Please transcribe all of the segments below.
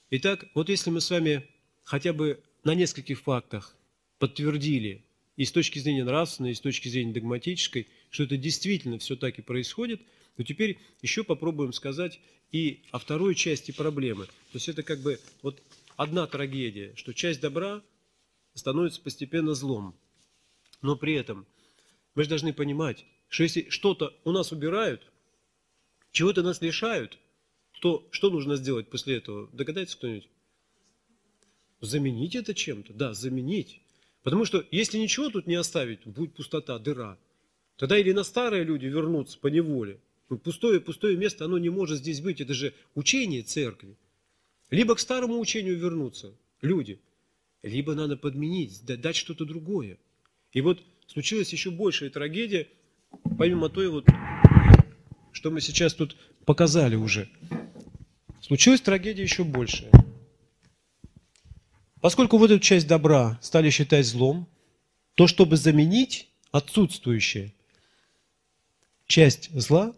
Итак, вот если мы с вами хотя бы на нескольких фактах подтвердили и с точки зрения нравственной, и с точки зрения догматической, что это действительно все так и происходит, то теперь еще попробуем сказать и о второй части проблемы. То есть это как бы вот одна трагедия, что часть добра становится постепенно злом. Но при этом мы же должны понимать, что если что-то у нас убирают, чего-то нас лишают, то что нужно сделать после этого? Догадается кто-нибудь? Заменить это чем-то? Да, заменить. Потому что если ничего тут не оставить, будет пустота, дыра. Тогда или на старые люди вернутся по неволе. Пустое место, оно не может здесь быть. Это же учение церкви. Либо к старому учению вернутся люди, либо надо подменить, дать что-то другое. И вот случилась еще большая трагедия, помимо той вот, что мы сейчас тут показали уже. Случилась трагедия еще большая. Поскольку вот эту часть добра стали считать злом, то чтобы заменить отсутствующую часть зла,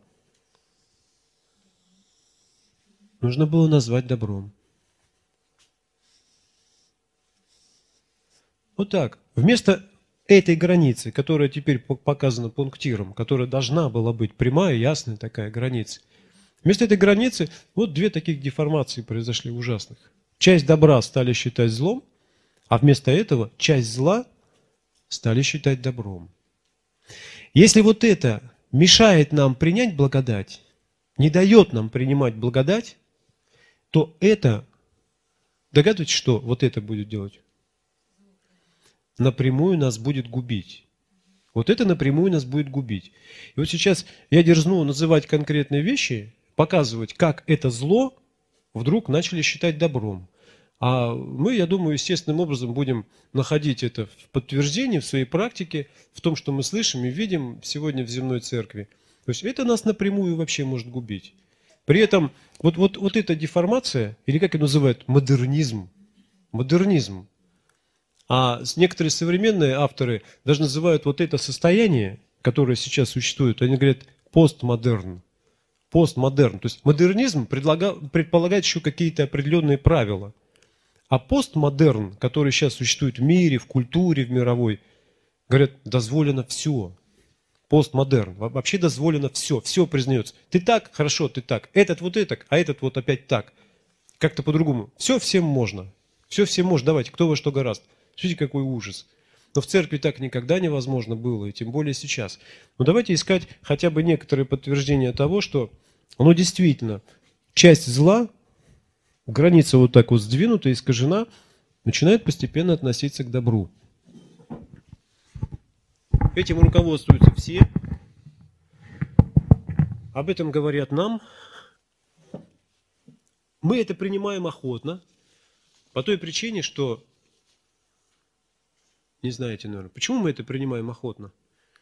нужно было назвать добром. Вот так. Вместо этой границы, которая теперь показана пунктиром, которая должна была быть прямая, ясная такая граница, вместо этой границы вот две таких деформации произошли ужасных. Часть добра стали считать злом, а вместо этого часть зла стали считать добром. Если вот это мешает нам принять благодать, не дает нам принимать благодать, то это, догадываетесь, что вот это будет делать? Напрямую нас будет губить. Вот это напрямую нас будет губить. И вот сейчас я дерзну называть конкретные вещи, показывать, как это зло вдруг начали считать добром. А мы, я думаю, естественным образом будем находить это в подтверждении в своей практике, в том, что мы слышим и видим сегодня в земной церкви. То есть это нас напрямую вообще может губить. При этом вот эта деформация, или как ее называют, модернизм, а некоторые современные авторы даже называют вот это состояние, которое сейчас существует, они говорят постмодерн. Постмодерн. То есть модернизм предполагает еще какие-то определенные правила. А постмодерн, который сейчас существует в мире, в культуре, в мировой, говорят, дозволено все. Постмодерн. Вообще дозволено все. Все признается. Ты так, хорошо, ты так. Этот вот так, а этот вот опять так. Как-то по-другому. Все всем можно. Все всем можно. Давайте, кто во что гораст. Смотрите, какой ужас. Но в церкви так никогда невозможно было, и тем более сейчас. Но давайте искать хотя бы некоторые подтверждения того, что оно действительно часть зла, граница вот так вот сдвинута, искажена, начинает постепенно относиться к добру. Этим руководствуются все. Об этом говорят нам. Мы это принимаем охотно, по той причине, что, не знаете, наверное, почему мы это принимаем охотно?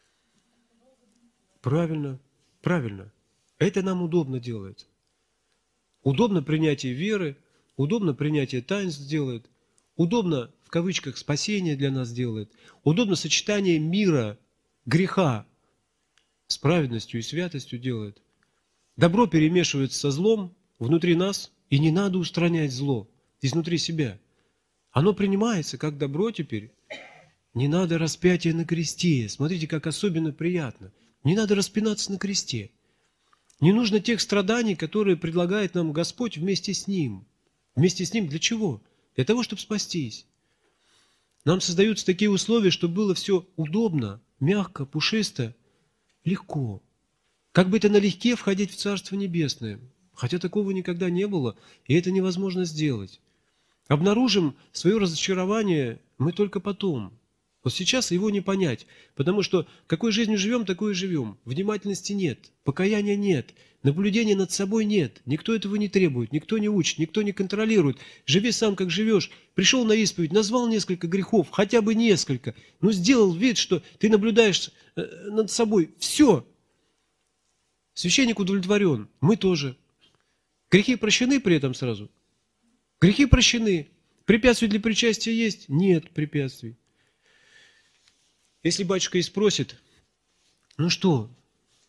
Правильно, правильно. Это нам удобно делает. Удобно принятие веры, удобно принятие таинств делает, удобно, в кавычках, спасение для нас делает, удобно сочетание мира, греха с праведностью и святостью делает. Добро перемешивается со злом внутри нас, и не надо устранять зло изнутри себя. Оно принимается как добро теперь. Не надо распятия на кресте. Смотрите, как особенно приятно. Не надо распинаться на кресте. Не нужно тех страданий, которые предлагает нам Господь вместе с Ним. Вместе с Ним для чего? Для того, чтобы спастись. Нам создаются такие условия, чтобы было все удобно, мягко, пушисто, легко. Как бы это налегке входить в Царство Небесное. Хотя такого никогда не было, и это невозможно сделать. Обнаружим свое разочарование мы только потом. Вот сейчас его не понять, потому что какой жизнью живем, такой и живем. Внимательности нет, покаяния нет, наблюдения над собой нет. Никто этого не требует, никто не учит, никто не контролирует. Живи сам, как живешь. Пришел на исповедь, назвал несколько грехов, хотя бы несколько. Но сделал вид, что ты наблюдаешь над собой. Все. Священник удовлетворен, мы тоже. Грехи прощены при этом сразу? Грехи прощены. Препятствий для причастия есть? Нет препятствий. Если батюшка и спросит, ну что,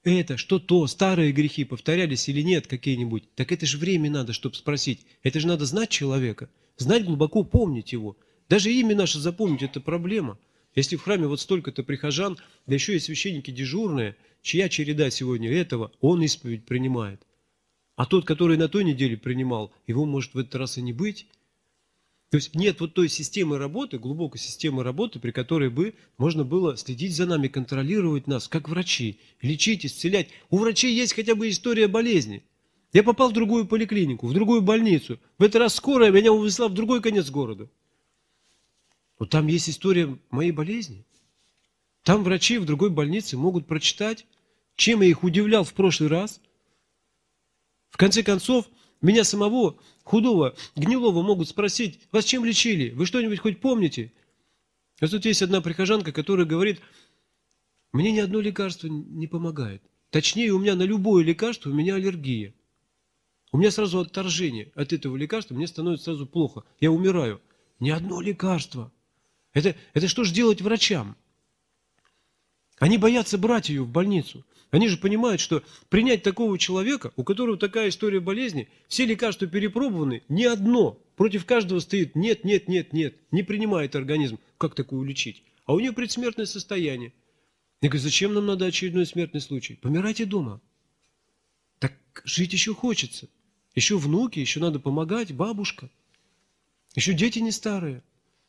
это, что то, старые грехи повторялись или нет какие-нибудь, так это же время надо, чтобы спросить. Это же надо знать человека, знать глубоко, помнить его. Даже имя наше запомнить – это проблема. Если в храме вот столько-то прихожан, да еще и священники дежурные, чья череда сегодня этого, он исповедь принимает. А тот, который на той неделе принимал, его может в этот раз и не быть. То есть нет вот той системы работы, глубокой системы работы, при которой бы можно было следить за нами, контролировать нас, как врачи, лечить, исцелять. У врачей есть хотя бы история болезни. Я попал в другую поликлинику, в другую больницу. В этот раз скорая меня увезла в другой конец города. Вот там есть история моей болезни. Там врачи в другой больнице могут прочитать, чем я их удивлял в прошлый раз. В конце концов, меня самого, худого, гнилого, могут спросить: вас чем лечили? Вы что-нибудь хоть помните? А тут есть одна прихожанка, которая говорит: мне ни одно лекарство не помогает. Точнее, у меня на любое лекарство у меня аллергия. У меня сразу отторжение от этого лекарства, мне становится сразу плохо. Я умираю. Ни одно лекарство. Это что же делать врачам? Они боятся брать ее в больницу. Они же понимают, что принять такого человека, у которого такая история болезни, все лекарства перепробованы, ни одно. Против каждого стоит нет, нет, нет, нет. Не принимает организм. Как такую лечить? А у нее предсмертное состояние. Я говорю: зачем нам надо очередной смертный случай? Помирайте дома. Так жить еще хочется. Еще внуки, еще надо помогать, бабушка. Еще дети не старые.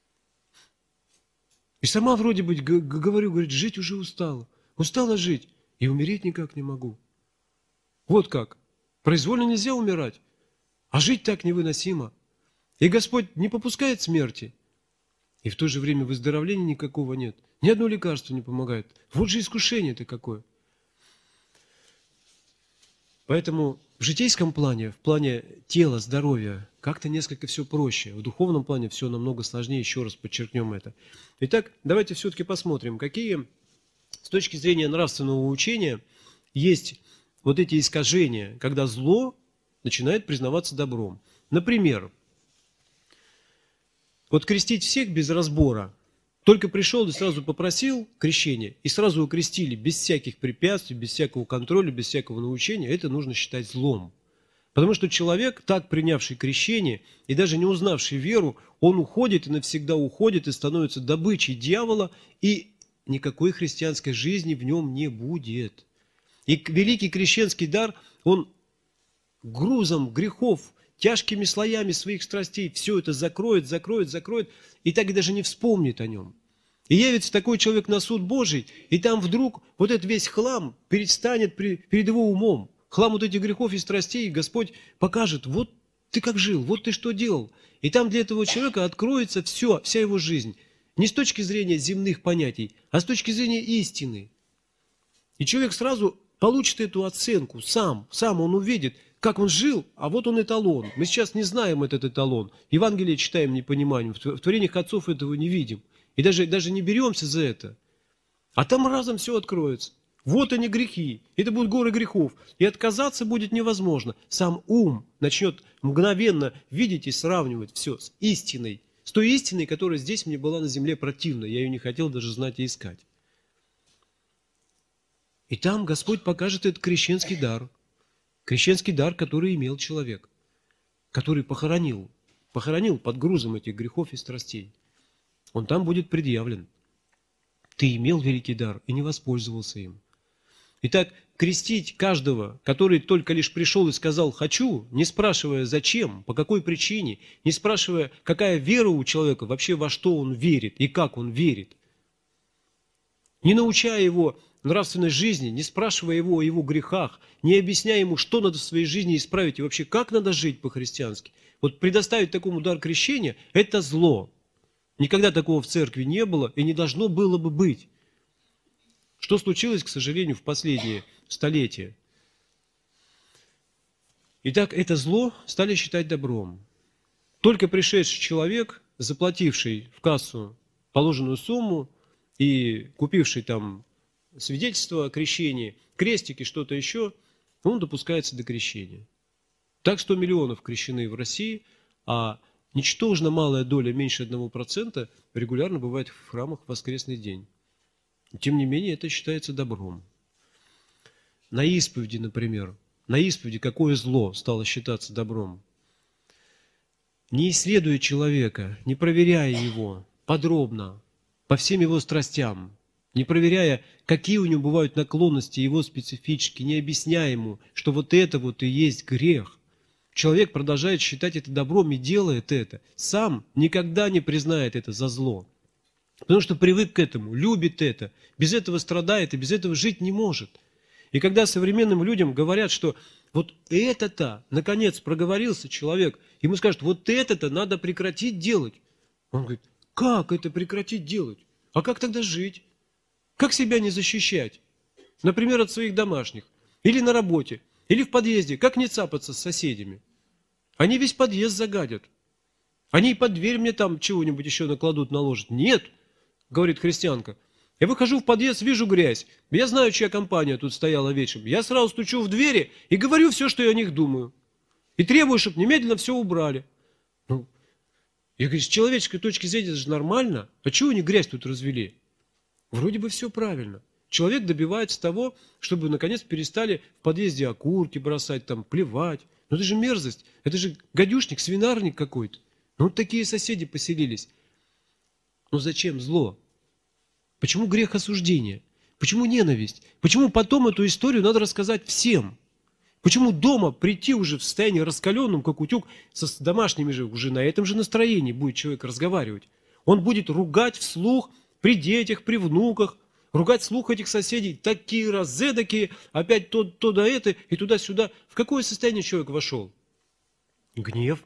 И сама вроде бы говорит, жить уже устала. Устала жить. И умереть никак не могу. Вот как. Произвольно нельзя умирать. А жить так невыносимо. И Господь не попускает смерти. И в то же время выздоровления никакого нет. Ни одно лекарство не помогает. Вот же искушение-то какое. Поэтому в житейском плане, в плане тела, здоровья, как-то несколько все проще. В духовном плане все намного сложнее, еще раз подчеркнем это. Итак, давайте все-таки посмотрим, какие с точки зрения нравственного учения есть вот эти искажения, когда зло начинает признаваться добром. Например, вот крестить всех без разбора. Только пришел и сразу попросил крещения, и сразу его крестили без всяких препятствий, без всякого контроля, без всякого научения, это нужно считать злом. Потому что человек, так принявший крещение и даже не узнавший веру, он уходит и навсегда уходит и становится добычей дьявола, и никакой христианской жизни в нем не будет. И великий крещенский дар, он грузом грехов, тяжкими слоями своих страстей все это закроет, и так и даже не вспомнит о нем. И явится такой человек на суд Божий, и там вдруг вот этот весь хлам предстанет перед его умом. Хлам вот этих грехов и страстей, и Господь покажет: вот ты как жил, вот ты что делал. И там для этого человека откроется все, вся его жизнь. Не с точки зрения земных понятий, а с точки зрения истины. И человек сразу получит эту оценку, сам он увидит, как он жил, а вот он эталон. Мы сейчас не знаем этот эталон. Евангелие читаем, не понимаем, в творениях отцов этого не видим. И даже не беремся за это. А там разом все откроется. Вот они грехи. Это будут горы грехов. И отказаться будет невозможно. Сам ум начнет мгновенно видеть и сравнивать все с истиной. С той истиной, которая здесь мне была на земле противна. Я ее не хотел даже знать и искать. И там Господь покажет этот крещенский дар. Крещенский дар, который имел человек. Который похоронил под грузом этих грехов и страстей. Он там будет предъявлен. Ты имел великий дар и не воспользовался им. Итак, крестить каждого, который только лишь пришел и сказал «хочу», не спрашивая зачем, по какой причине, не спрашивая, какая вера у человека, вообще во что он верит и как он верит, не научая его нравственной жизни, не спрашивая его о его грехах, не объясняя ему, что надо в своей жизни исправить и вообще как надо жить по-христиански. Вот предоставить такому дар крещения – это зло. Никогда такого в церкви не было и не должно было бы быть. Что случилось, к сожалению, в последние столетия? Итак, это зло стали считать добром. Только пришедший человек, заплативший в кассу положенную сумму и купивший там свидетельство о крещении, крестики, что-то еще, он допускается до крещения. Так 100 миллионов крещены в России, а ничтожно малая доля, меньше 1%, регулярно бывает в храмах в воскресный день. Тем не менее, это считается добром. на исповеди, например, на исповеди какое зло стало считаться добром. Не исследуя человека, не проверяя его подробно, по всем его страстям, не проверяя, какие у него бывают наклонности его специфические, не объясняя ему, что вот это вот и есть грех, человек продолжает считать это добром и делает это, сам никогда не признает это за зло. Потому что привык к этому, любит это, без этого страдает и без этого жить не может. И когда современным людям говорят, что вот это-то, наконец, проговорился человек, ему скажут, вот это-то надо прекратить делать. Он говорит, как это прекратить делать? А как тогда жить? Как себя не защищать? Например, от своих домашних, или на работе, или в подъезде. Как не цапаться с соседями? Они весь подъезд загадят. Они и под дверь мне там чего-нибудь еще накладут, наложат. Нет, говорит христианка. Я выхожу в подъезд, вижу грязь. Я знаю, чья компания тут стояла вечером. Я сразу стучу в двери и говорю все, что я о них думаю. И требую, чтобы немедленно все убрали. Ну, я говорю, с человеческой точки зрения это же нормально. А чего они грязь тут развели? Вроде бы все правильно. Человек добивается того, чтобы наконец перестали в подъезде окурки бросать, там, плевать. Но это же мерзость. Это же гадюшник, свинарник какой-то. Ну, вот такие соседи поселились. Но зачем зло? Почему грех осуждения? Почему ненависть? Почему потом эту историю надо рассказать всем? Почему дома прийти уже в состоянии раскаленном, как утюг, с домашними же, уже на этом же настроении будет человек разговаривать? Он будет ругать вслух при детях, при внуках, ругать вслух этих соседей, такие разэдакие, опять то да это, и туда-сюда. В какое состояние человек вошел? Гнев.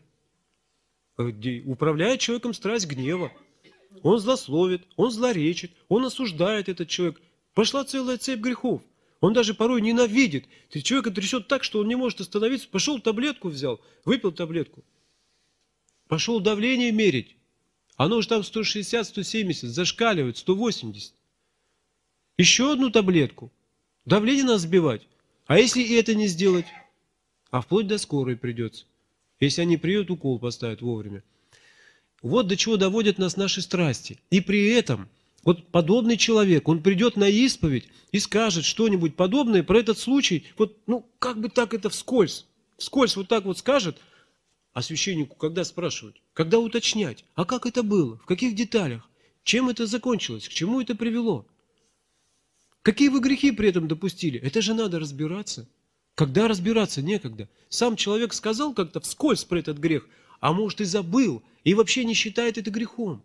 Управляет человеком страсть гнева. Он злословит, он злоречит, он осуждает этот человек. Пошла целая цепь грехов. Он даже порой ненавидит. Человека трясет так, что он не может остановиться. Пошел таблетку взял, выпил таблетку. Пошел давление мерить. Оно уже там 160, 170, зашкаливает, 180. Еще одну таблетку. Давление надо сбивать. А если и это не сделать? А вплоть до скорой придется. Если они приедут, укол поставят вовремя. Вот до чего доводят нас наши страсти. И при этом, вот подобный человек, он придет на исповедь и скажет что-нибудь подобное про этот случай, вот, ну, как бы так это вскользь вот так вот скажет, а священнику когда спрашивают, когда уточнять, а как это было, в каких деталях, чем это закончилось, к чему это привело? Какие вы грехи при этом допустили? Это же надо разбираться. Когда разбираться некогда. Сам человек сказал как-то вскользь про этот грех, а может и забыл, и вообще не считает это грехом.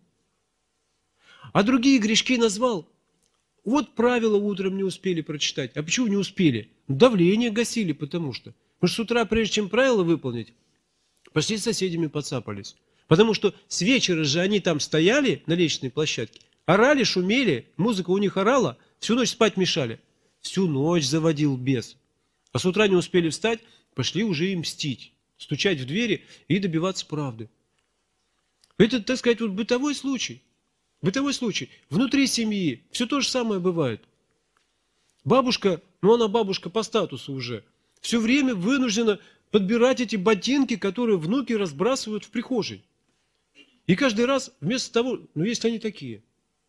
А другие грешки назвал. Вот правила утром не успели прочитать. А почему не успели? Давление гасили, потому что. Потому что с утра, прежде чем правила выполнить, пошли с соседями поцапались. Потому что с вечера же они там стояли на лестничной площадке, орали, шумели, музыка у них орала, всю ночь спать мешали. Всю ночь заводил бес. А с утра не успели встать, пошли уже им мстить, стучать в двери и добиваться правды. Это, так сказать, вот бытовой случай. Бытовой случай. Внутри семьи все то же самое бывает. Бабушка, ну она бабушка по статусу уже, все время вынуждена подбирать эти ботинки, которые внуки разбрасывают в прихожей. И каждый раз вместо того, ну есть они такие.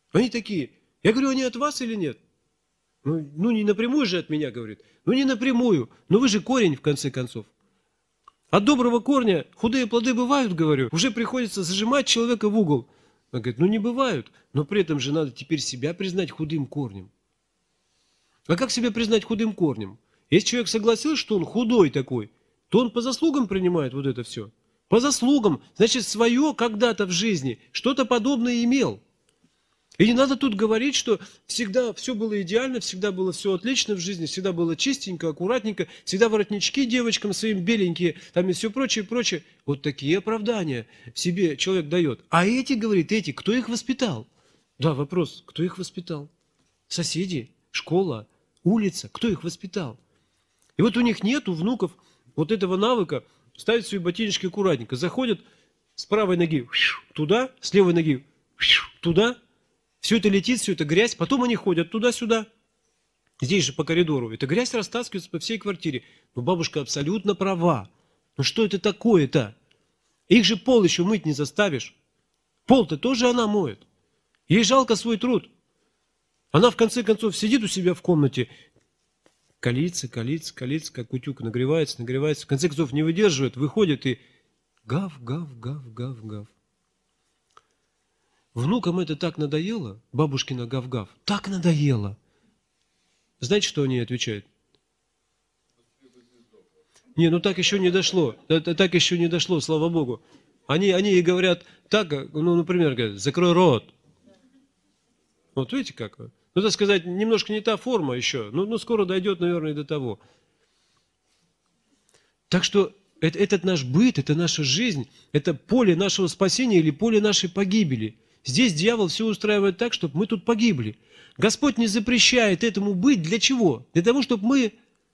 Я говорю, они от вас или нет? Ну не напрямую же от меня, говорит. Ну не напрямую, но вы же корень в конце концов. От доброго корня худые плоды бывают, говорю. Уже приходится зажимать человека в угол. Он говорит, ну не бывают, но при этом же надо теперь себя признать худым корнем. А как себя признать худым корнем? Если человек согласился, что он худой такой, то он по заслугам принимает вот это все. По заслугам, значит, свое когда-то в жизни что-то подобное имел. И не надо тут говорить, что всегда все было идеально, всегда было все отлично в жизни, всегда было чистенько, аккуратненько, всегда воротнички девочкам своим беленькие, там и все прочее, прочее. Вот такие оправдания себе человек дает. А эти, говорит, кто их воспитал? Да, вопрос, кто их воспитал? Соседи, школа, улица, кто их воспитал? И вот у них нет, у внуков, вот этого навыка ставить свои ботиночки аккуратненько. Заходят с правой ноги туда, с левой ноги туда. Все это летит, все это грязь, потом они ходят туда-сюда. Здесь же по коридору. Эта грязь растаскивается по всей квартире. Но бабушка абсолютно права. Ну что это такое-то? Их же пол еще мыть не заставишь. Пол-то тоже она моет. Ей жалко свой труд. Она в конце концов сидит у себя в комнате, калится, как утюг, нагревается. В конце концов не выдерживает, выходит и гав. Внукам это так надоело, бабушкина гав-гав, так надоело. Знаете, что они отвечают? Не, ну так еще не дошло. Так еще не дошло, слава Богу. Они и говорят так, ну, например, говорят, закрой рот. Вот видите как? Ну, так сказать, немножко не та форма еще. Ну скоро дойдет, наверное, и до того. Так что этот наш быт, это наша жизнь, это поле нашего спасения или поле нашей погибели. Здесь дьявол все устраивает так, чтобы мы тут погибли. Господь не запрещает этому быть. Для чего? Для того, чтобы мы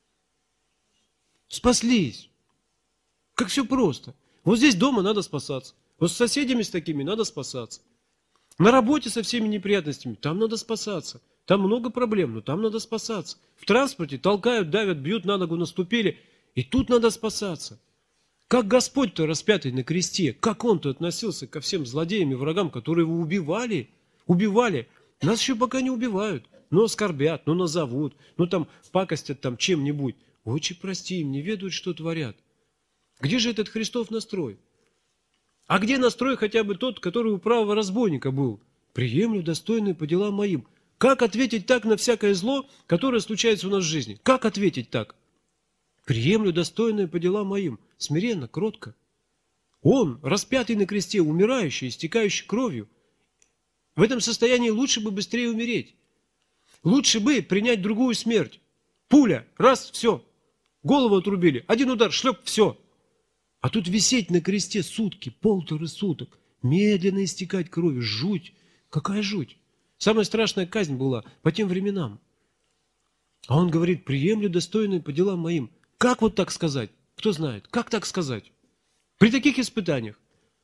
спаслись. Как все просто. Вот здесь дома надо спасаться. Вот с соседями с такими надо спасаться. На работе со всеми неприятностями, там надо спасаться. Там много проблем, но там надо спасаться. В транспорте толкают, давят, бьют, на ногу наступили. И тут надо спасаться. Как Господь-то распятый на кресте, как Он-то относился ко всем злодеям и врагам, которые его убивали. Нас еще пока не убивают, но оскорбят, но назовут, но там пакостят там чем-нибудь. Отче, прости им, не ведают, что творят. Где же этот Христов настрой? А где настрой хотя бы тот, который у правого разбойника был? Приемлю достойные по делам моим. Как ответить так на всякое зло, которое случается у нас в жизни? Как ответить так? Приемлю достойное по делам моим. Смиренно, кротко. Он, распятый на кресте, умирающий, истекающий кровью. В этом состоянии лучше бы быстрее умереть. Лучше бы принять другую смерть. Пуля, раз, все. Голову отрубили. Один удар, шлеп, все. А тут висеть на кресте сутки, 1,5 суток. Медленно истекать кровью. Жуть. Какая жуть. Самая страшная казнь была по тем временам. А он говорит, приемлю достойное по делам моим. Как вот так сказать? Кто знает? Как так сказать? При таких испытаниях.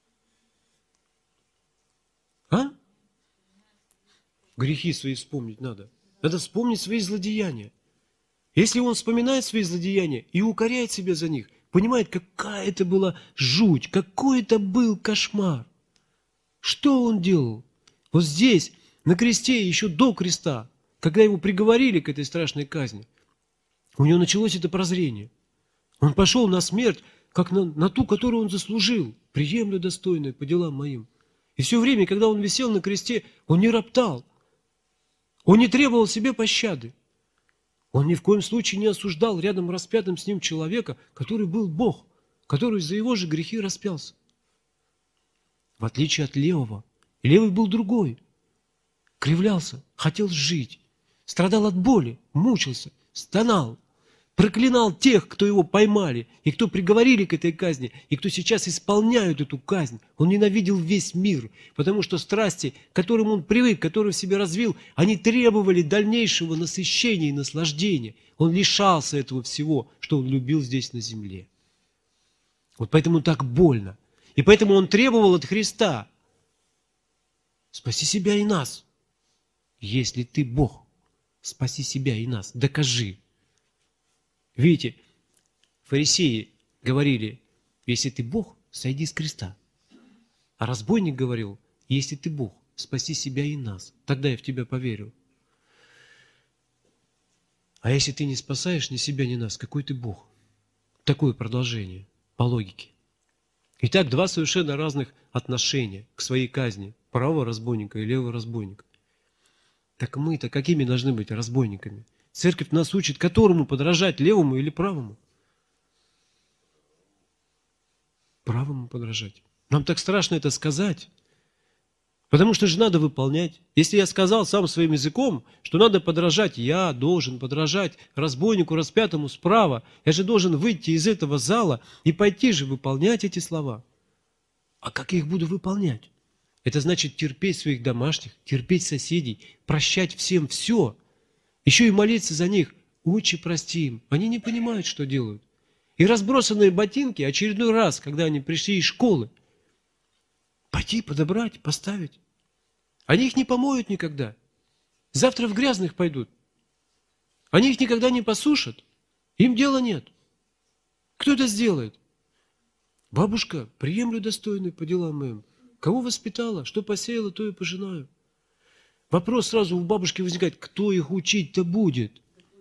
А? Грехи свои вспомнить надо. Надо вспомнить свои злодеяния. Если он вспоминает свои злодеяния и укоряет себя за них, понимает, какая это была жуть, какой это был кошмар. Что он делал? Вот здесь, на кресте, еще до креста, когда его приговорили к этой страшной казни, у него началось это прозрение. Он пошел на смерть, как на ту, которую он заслужил. Приемлю достойное по делам моим. И все время, когда он висел на кресте, он не роптал. Он не требовал себе пощады. Он ни в коем случае не осуждал рядом распятым с ним человека, который был Бог, который за его же грехи распялся. В отличие от левого. Левый был другой. Кривлялся, хотел жить, страдал от боли, мучился, стонал, проклинал тех, кто его поймали, и кто приговорили к этой казни, и кто сейчас исполняют эту казнь. Он ненавидел весь мир, потому что страсти, к которым он привык, которые в себе развил, они требовали дальнейшего насыщения и наслаждения. Он лишался этого всего, что он любил здесь на земле. Вот поэтому так больно. И поэтому он требовал от Христа: спаси себя и нас. Если ты Бог, спаси себя и нас, докажи. Видите, фарисеи говорили: если ты Бог, сойди с креста. А разбойник говорил: если ты Бог, спаси себя и нас, тогда я в тебя поверю. А если ты не спасаешь ни себя, ни нас, какой ты Бог? Такое продолжение по логике. Итак, два совершенно разных отношения к своей казни. Правого разбойника и левого разбойника. Так мы-то какими должны быть разбойниками? Церковь нас учит, которому подражать, левому или правому? Правому подражать. Нам так страшно это сказать, потому что же надо выполнять. Если я сказал сам своим языком, что надо подражать, я должен подражать разбойнику распятому справа, я же должен выйти из этого зала и пойти же выполнять эти слова. А как я их буду выполнять? Это значит терпеть своих домашних, терпеть соседей, прощать всем все. Еще и молиться за них. Отче, прости им. Они не понимают, что делают. И разбросанные ботинки очередной раз, когда они пришли из школы, пойти подобрать, поставить. Они их не помоют никогда. Завтра в грязных пойдут. Они их никогда не посушат. Им дела нет. Кто это сделает? Бабушка, приемлю достойный по делам моим. Кого воспитала, что посеяла, то и пожинаю. Вопрос сразу у бабушки возникает: кто их учить-то будет?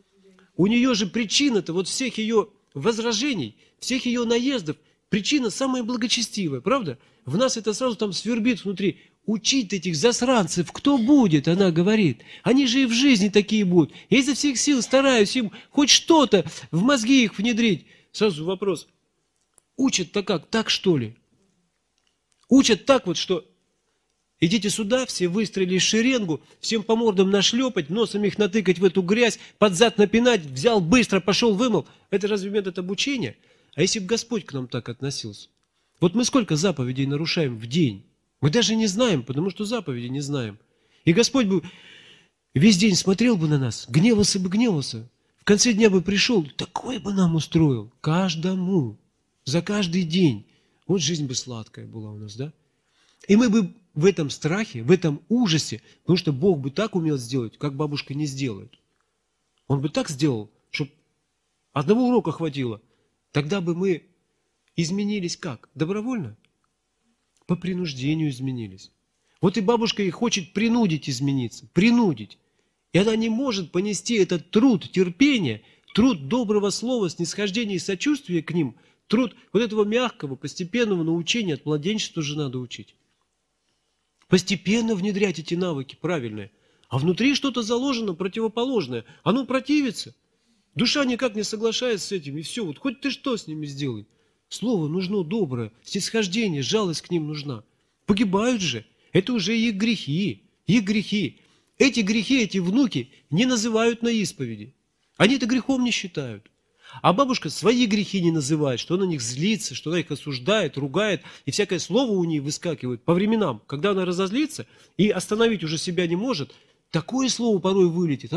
у нее же причина-то вот всех ее возражений, всех ее наездов, причина самая благочестивая, правда? В нас это сразу там свербит внутри. Учить этих засранцев кто будет, она говорит. Они же и в жизни такие будут. Я изо всех сил стараюсь им хоть что-то в мозги их внедрить. Сразу вопрос. Учат-то как? Так что ли? Учат так вот, что идите сюда, все выстроились в шеренгу, всем по мордам нашлепать, носом их натыкать в эту грязь, под зад напинать, взял быстро, пошел, вымыл. Это разве метод обучения? А если бы Господь к нам так относился? Вот мы сколько заповедей нарушаем в день? Мы даже не знаем, потому что заповеди не знаем. И Господь бы весь день смотрел бы на нас, гневался бы, гневался. В конце дня бы пришел, такой бы нам устроил, каждому, за каждый день. Вот жизнь бы сладкая была у нас, да? И мы бы в этом страхе, в этом ужасе, потому что Бог бы так умел сделать, как бабушка не сделает. Он бы так сделал, чтобы одного урока хватило. Тогда бы мы изменились как? Добровольно? По принуждению изменились. Вот и бабушка их хочет принудить измениться, принудить. И она не может понести этот труд терпения, труд доброго слова, снисхождения и сочувствия к ним, труд вот этого мягкого, постепенного научения, от младенчества же надо учить. Постепенно внедрять эти навыки правильные. А внутри что-то заложено противоположное. Оно противится. Душа никак не соглашается с этим. И все, вот хоть ты что с ними сделай. Слово нужно доброе, снисхождение, жалость к ним нужна. Погибают же. Это уже их грехи. Их грехи. Эти грехи, эти внуки не называют на исповеди. Они это грехом не считают. А бабушка свои грехи не называет, что она на них злится, что она их осуждает, ругает, и всякое слово у нее выскакивает по временам. Когда она разозлится и остановить уже себя не может, такое слово порой вылетит.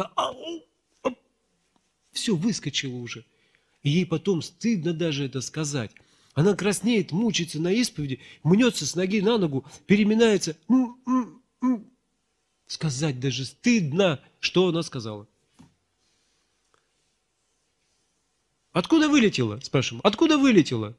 Все, выскочило уже. И ей потом стыдно даже это сказать. Она краснеет, мучается на исповеди, мнется с ноги на ногу, переминается. Сказать даже стыдно, что она сказала. Откуда вылетело? Спрашиваем. Откуда вылетело?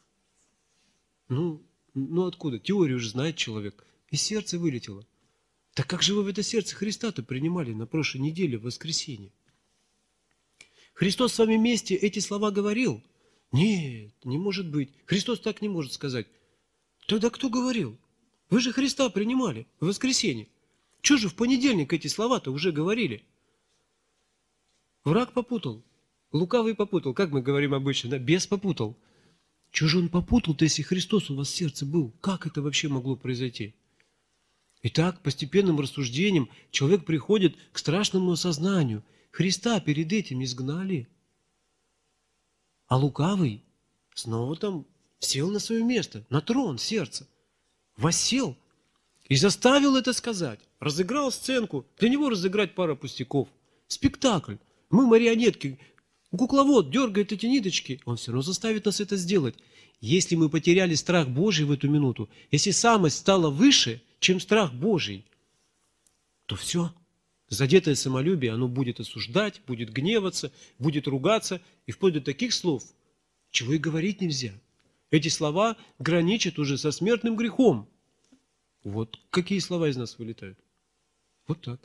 Ну откуда? Теорию уже знает человек. Из сердца вылетело. Так как же вы в это сердце Христа-то принимали на прошлой неделе, в воскресенье? Христос с вами вместе эти слова говорил? Нет, не может быть. Христос так не может сказать. Тогда кто говорил? Вы же Христа принимали в воскресенье. Чего же в понедельник эти слова-то уже говорили? Враг попутал. Лукавый попутал. Как мы говорим обычно, да? Бес попутал. Чего же он попутал-то, если Христос у вас в сердце был? Как это вообще могло произойти? Итак, постепенным рассуждением человек приходит к страшному осознанию. Христа перед этим изгнали. А лукавый снова там сел на свое место, на трон сердца. Воссел и заставил это сказать. Разыграл сценку. Для него разыграть пара пустяков. Спектакль. Мы марионетки. Кукловод дергает эти ниточки. Он все равно заставит нас это сделать. Если мы потеряли страх Божий в эту минуту, если самость стала выше, чем страх Божий, то все. Задетое самолюбие, оно будет осуждать, будет гневаться, будет ругаться, и вплоть до таких слов, чего и говорить нельзя. Эти слова граничат уже со смертным грехом. Вот какие слова из нас вылетают. Вот так.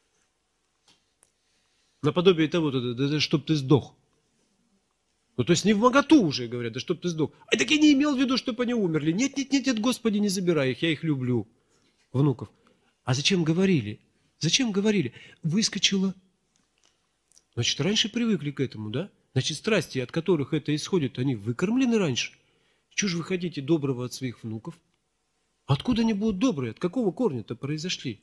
Наподобие того, да чтоб ты сдох. Ну, то есть не в моготу уже говорят, да чтоб ты сдох. А так я не имел в виду, чтобы они умерли. Нет, Господи, не забирай их, я их люблю, внуков. А зачем говорили? Зачем говорили? Выскочило. Значит, раньше привыкли к этому, да? Значит, страсти, от которых это исходит, они выкормлены раньше. Чего же вы хотите доброго от своих внуков? Откуда они будут добрые? От какого корня-то произошли?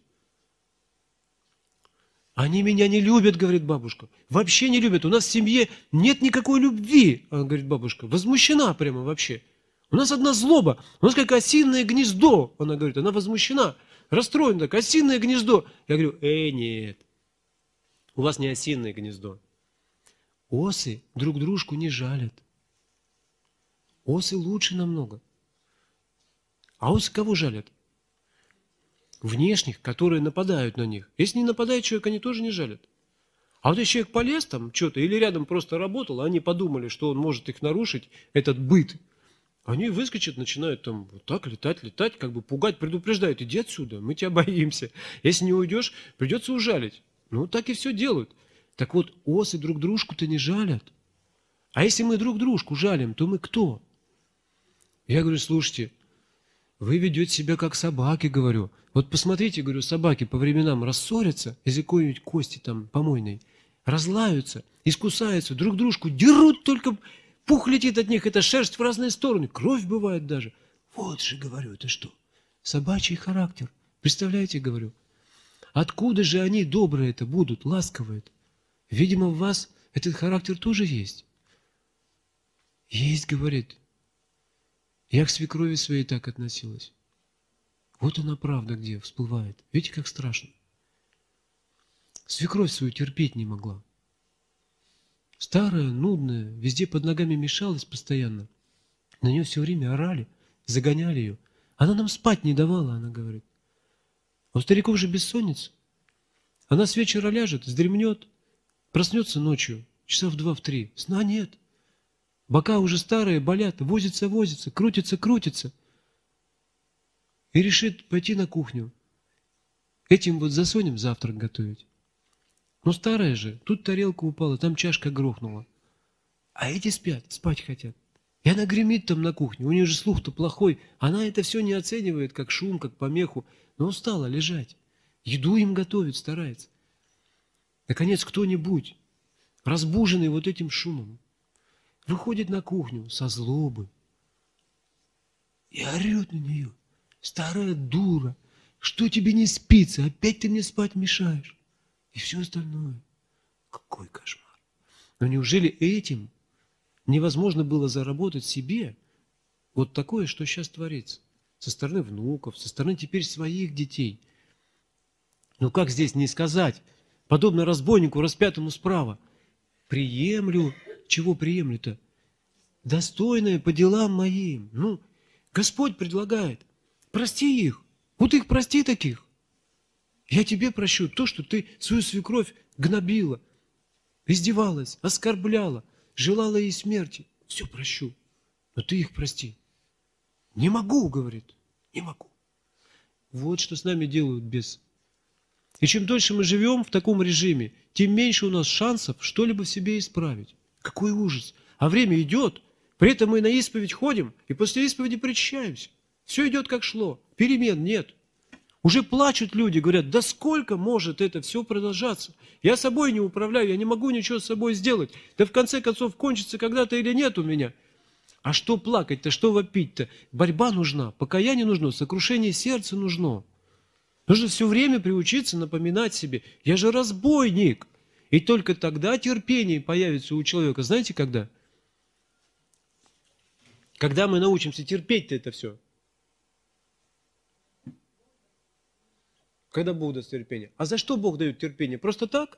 Они меня не любят, говорит бабушка. Вообще не любят. У нас в семье нет никакой любви, говорит бабушка. Возмущена прямо вообще. У нас одна злоба. У нас как осиное гнездо, она говорит. Она возмущена. Расстроен так, осиное гнездо. Я говорю, нет, у вас не осиное гнездо. Осы друг дружку не жалят. Осы лучше намного. А осы кого жалят? Внешних, которые нападают на них. Если не нападает человек, они тоже не жалят. А вот если человек полез там что-то или рядом просто работал, они подумали, что он может их нарушить, этот быт, они выскочат, начинают там вот так летать, как бы пугать, предупреждают, иди отсюда, мы тебя боимся. Если не уйдешь, придется ужалить. Ну, так и все делают. Так вот, осы друг дружку-то не жалят. А если мы друг дружку жалим, то мы кто? Я говорю, слушайте, вы ведете себя как собаки, говорю. Вот посмотрите, говорю, собаки по временам рассорятся из-за какой-нибудь кости там помойной, разлаются, искусаются, друг дружку дерут, только пух летит от них, это шерсть в разные стороны, кровь бывает даже. Вот же, говорю, это что? Собачий характер. Представляете, говорю. Откуда же они добрые-то будут, ласковые-то? Видимо, в вас этот характер тоже есть. Есть, говорит. Я к свекрови своей так относилась. Вот она правда где всплывает. Видите, как страшно. Свекровь свою терпеть не могла. Старая, нудная, везде под ногами мешалась постоянно. На нее все время орали, загоняли ее. Она нам спать не давала, она говорит. А у стариков же бессонница. Она с вечера ляжет, вздремнет, проснется ночью, часа в 2-3. Сна нет. Бока уже старые, болят, возится, крутится. И решит пойти на кухню. Этим вот засунем завтрак готовить. Но старая же, тут тарелка упала, там чашка грохнула. А эти спят, спать хотят. И она гремит там на кухне, у нее же слух-то плохой. Она это все не оценивает, как шум, как помеху, но устала лежать. Еду им готовит, старается. Наконец кто-нибудь, разбуженный вот этим шумом, выходит на кухню со злобы и орет на нее. Старая дура, что тебе не спится, опять ты мне спать мешаешь. И все остальное. Какой кошмар. Но неужели этим невозможно было заработать себе вот такое, что сейчас творится? Со стороны внуков, со стороны теперь своих детей. Ну как здесь не сказать, подобно разбойнику, распятому справа, приемлю, чего приемлю-то? Достойное по делам моим. Ну, Господь предлагает, прости их, вот их прости таких. Я тебе прощу то, что ты свою свекровь гнобила, издевалась, оскорбляла, желала ей смерти. Все прощу, но ты их прости. Не могу, говорит, не могу. Вот что с нами делают бесы. И чем дольше мы живем в таком режиме, тем меньше у нас шансов что-либо в себе исправить. Какой ужас! А время идет, при этом мы на исповедь ходим, и после исповеди причащаемся. Все идет как шло, перемен нет. Уже плачут люди, говорят, да сколько может это все продолжаться? Я собой не управляю, я не могу ничего с собой сделать. Да в конце концов кончится когда-то или нет у меня. А что плакать-то, что вопить-то? Борьба нужна, покаяние нужно, сокрушение сердца нужно. Нужно все время приучиться напоминать себе, я же разбойник. И только тогда терпение появится у человека. Знаете, когда? Когда мы научимся терпеть-то это все. Когда Бог даст терпение. А за что Бог дает терпение? Просто так?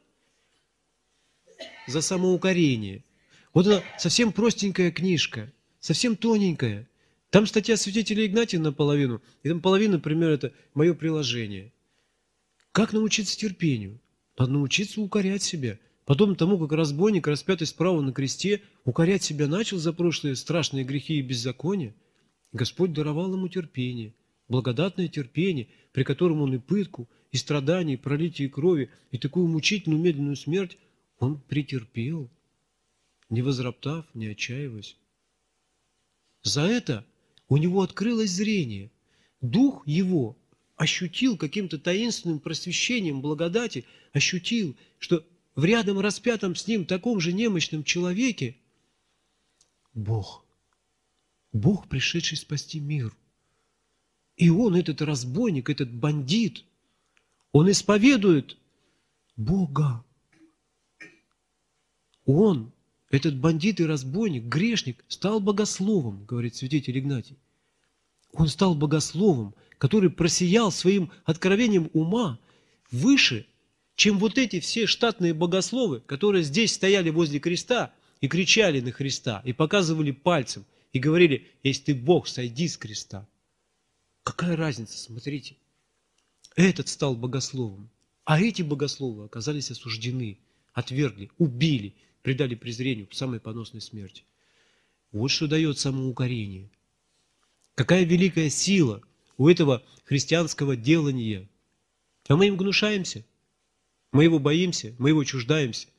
За самоукорение. Вот она совсем простенькая книжка, совсем тоненькая. Там статья святителя Игнатия наполовину, и там половина, например, это мое приложение. Как научиться терпению? Надо научиться укорять себя. Подобно тому, как разбойник, распятый справа на кресте, укорять себя начал за прошлые страшные грехи и беззакония. Господь даровал ему терпение. Благодатное терпение, при котором он и пытку, и страдания, и пролитие крови, и такую мучительную медленную смерть он претерпел, не возроптав, не отчаиваясь. За это у него открылось зрение. Дух его ощутил каким-то таинственным просвещением благодати, ощутил, что в рядом распятом с ним таком же немощном человеке Бог, пришедший спасти мир. И он, этот разбойник, этот бандит, он исповедует Бога. Он, этот бандит и разбойник, грешник, стал богословом, говорит святитель Игнатий. Он стал богословом, который просиял своим откровением ума выше, чем вот эти все штатные богословы, которые здесь стояли возле креста и кричали на Христа, и показывали пальцем, и говорили, если ты Бог, сойди с креста. Какая разница, смотрите. Этот стал богословом, а эти богословы оказались осуждены, отвергли, убили, предали презрению, самой поносной смерти. Вот что дает самоукорение. Какая великая сила у этого христианского делания. А мы им гнушаемся, мы его боимся, мы его чуждаемся.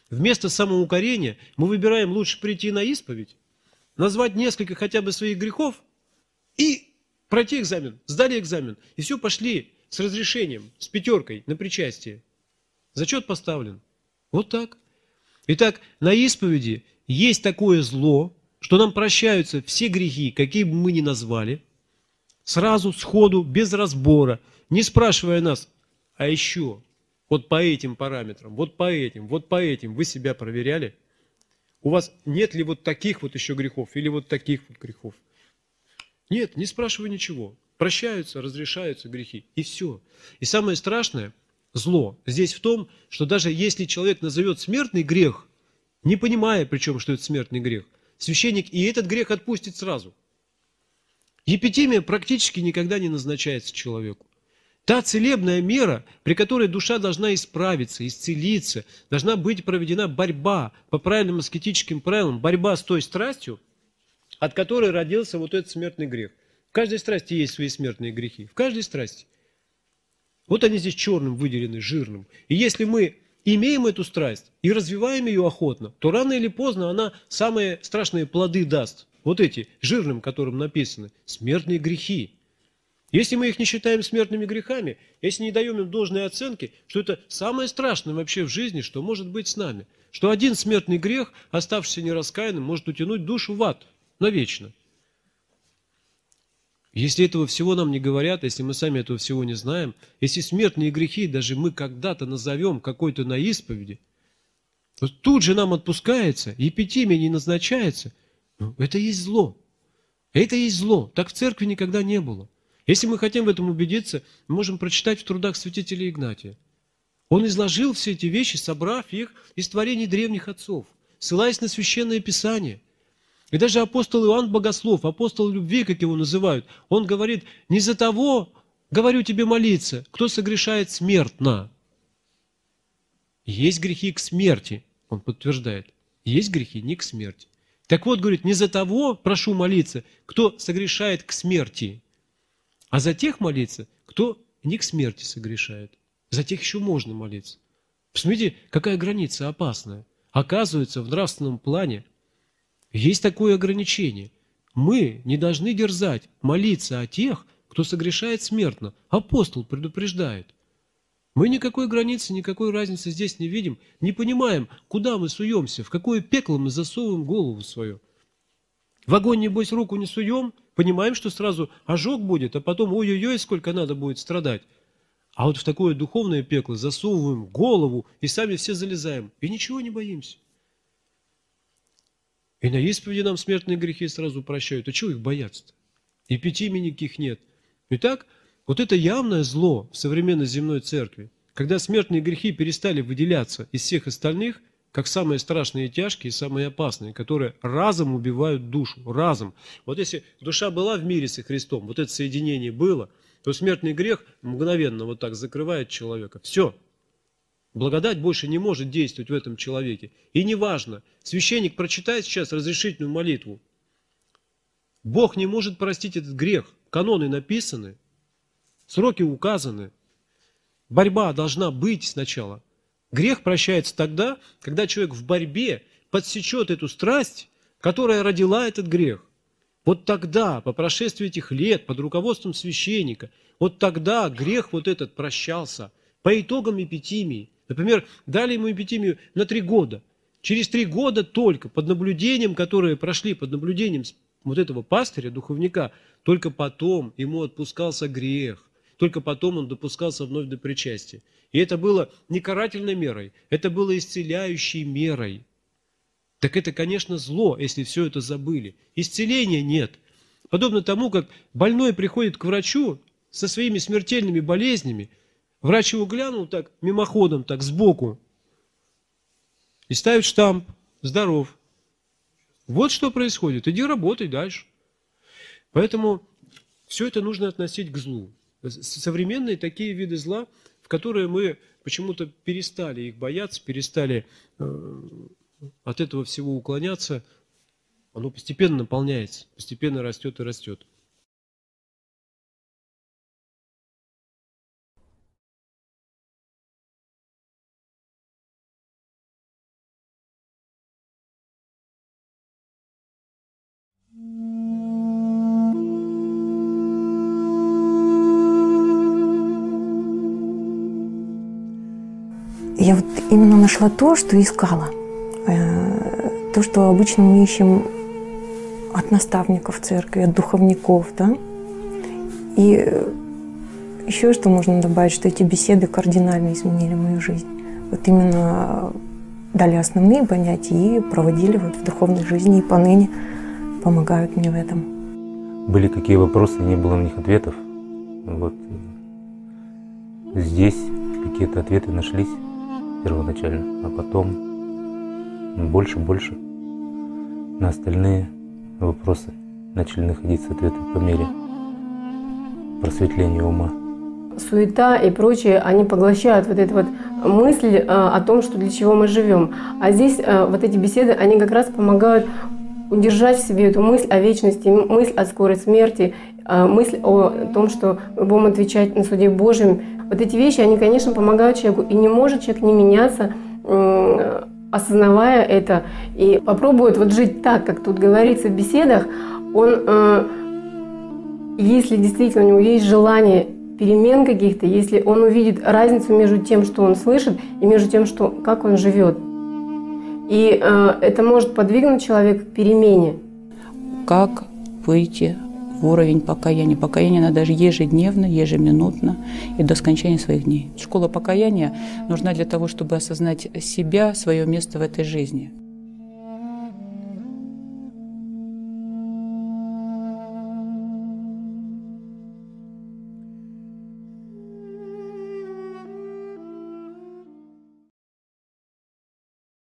Вместо самоукорения мы выбираем лучше прийти на исповедь, назвать несколько хотя бы своих грехов и пройти экзамен. Сдали экзамен. И все, пошли с разрешением, с пятеркой на причастие. Зачет поставлен. Вот так. Итак, на исповеди есть такое зло, что нам прощаются все грехи, какие бы мы ни назвали, сразу, сходу, без разбора, не спрашивая нас, а еще вот по этим параметрам, вот по этим, вы себя проверяли? У вас нет ли вот таких вот еще грехов или вот таких вот грехов? Нет, не спрашивай ничего. Прощаются, разрешаются грехи. И все. И самое страшное, зло, здесь в том, что даже если человек назовет смертный грех, не понимая причем, что это смертный грех, священник и этот грех отпустит сразу. Епитимия практически никогда не назначается человеку. Та целебная мера, при которой душа должна исправиться, исцелиться, должна быть проведена борьба по правильным аскетическим правилам, борьба с той страстью, от которой родился вот этот смертный грех. В каждой страсти есть свои смертные грехи. В каждой страсти. Вот они здесь черным выделены, жирным. И если мы имеем эту страсть и развиваем ее охотно, то рано или поздно она самые страшные плоды даст. Вот эти, жирным, которым написано, смертные грехи. Если мы их не считаем смертными грехами, если не даем им должной оценки, что это самое страшное вообще в жизни, что может быть с нами. Что один смертный грех, оставшийся нераскаянным, может утянуть душу в ад навечно. Если этого всего нам не говорят, если мы сами этого всего не знаем, если смертные грехи даже мы когда-то назовем какой-то на исповеди, то тут же нам отпускается, епитимия не назначается. Это есть зло. Это есть зло. Так в церкви никогда не было. Если мы хотим в этом убедиться, мы можем прочитать в трудах святителя Игнатия. Он изложил все эти вещи, собрав их из творений древних отцов, ссылаясь на Священное Писание. И даже апостол Иоанн Богослов, апостол любви, как его называют, он говорит, не за того, говорю тебе молиться, кто согрешает смертно. Есть грехи к смерти, он подтверждает. Есть грехи не к смерти. Так вот, говорит, не за того прошу молиться, кто согрешает к смерти, а за тех молиться, кто не к смерти согрешает. За тех еще можно молиться. Посмотрите, какая граница опасная. Оказывается, в нравственном плане есть такое ограничение. Мы не должны дерзать молиться о тех, кто согрешает смертно. Апостол предупреждает. Мы никакой границы, никакой разницы здесь не видим, не понимаем, куда мы суемся, в какое пекло мы засовываем голову свою. В огонь, небось, руку не суем, понимаем, что сразу ожог будет, а потом ой-ой-ой, сколько надо будет страдать. А вот в такое духовное пекло засовываем голову и сами все залезаем. И ничего не боимся. И на исповеди нам смертные грехи сразу прощают. А чего их бояться-то? Епитимий никаких нет. Итак, вот это явное зло в современной земной церкви, когда смертные грехи перестали выделяться из всех остальных, как самые страшные и тяжкие, и самые опасные, которые разом убивают душу, разом. Вот если душа была в мире со Христом, вот это соединение было, то смертный грех мгновенно вот так закрывает человека. Все. Благодать больше не может действовать в этом человеке. И неважно, священник прочитает сейчас разрешительную молитву. Бог не может простить этот грех. Каноны написаны, сроки указаны. Борьба должна быть сначала. Грех прощается тогда, когда человек в борьбе подсечет эту страсть, которая родила этот грех. Вот тогда, по прошествии этих лет, под руководством священника, вот тогда грех вот этот прощался по итогам эпитимии. Например, дали ему эпитимию на 3 года. Через 3 года только, под наблюдением, которые прошли, под наблюдением вот этого пастыря, духовника, только потом ему отпускался грех. Только потом он допускался вновь до причастия. И это было не карательной мерой, это было исцеляющей мерой. Так это, конечно, зло, если все это забыли. Исцеления нет. Подобно тому, как больной приходит к врачу со своими смертельными болезнями, врач его глянул так, мимоходом, так, сбоку, и ставит штамп «Здоров». Вот что происходит. Иди работай дальше. Поэтому все это нужно относить к злу. Современные такие виды зла, в которые мы почему-то перестали их бояться, перестали от этого всего уклоняться, оно постепенно наполняется, постепенно растет и растет. Я вот именно нашла то, что искала. То, что обычно мы ищем от наставников церкви, от духовников, да. И еще что можно добавить, что эти беседы кардинально изменили мою жизнь. Вот именно дали основные понятия и проводили вот в духовной жизни, и поныне помогают мне в этом. Были какие вопросы, не было на них ответов. Вот. Здесь какие-то ответы нашлись первоначально, а потом больше на остальные вопросы начали находиться ответы по мере просветления ума. Суета и прочее, они поглощают вот эту вот мысль о том, что для чего мы живем. А здесь вот эти беседы, они как раз помогают удержать в себе эту мысль о вечности, мысль о скорой смерти, мысль о том, что мы будем отвечать на суде Божьем. Вот эти вещи, они, конечно, помогают человеку, и не может человек не меняться, осознавая это, и попробует вот жить так, как тут говорится в беседах. Он, если действительно у него есть желание перемен каких-то, если он увидит разницу между тем, что он слышит, и между тем, как он живет. И это может подвигнуть человека к перемене. Как выйти в уровень покаяния? Покаяние надо даже ежедневно, ежеминутно и до скончания своих дней. Школа покаяния нужна для того, чтобы осознать себя, свое место в этой жизни.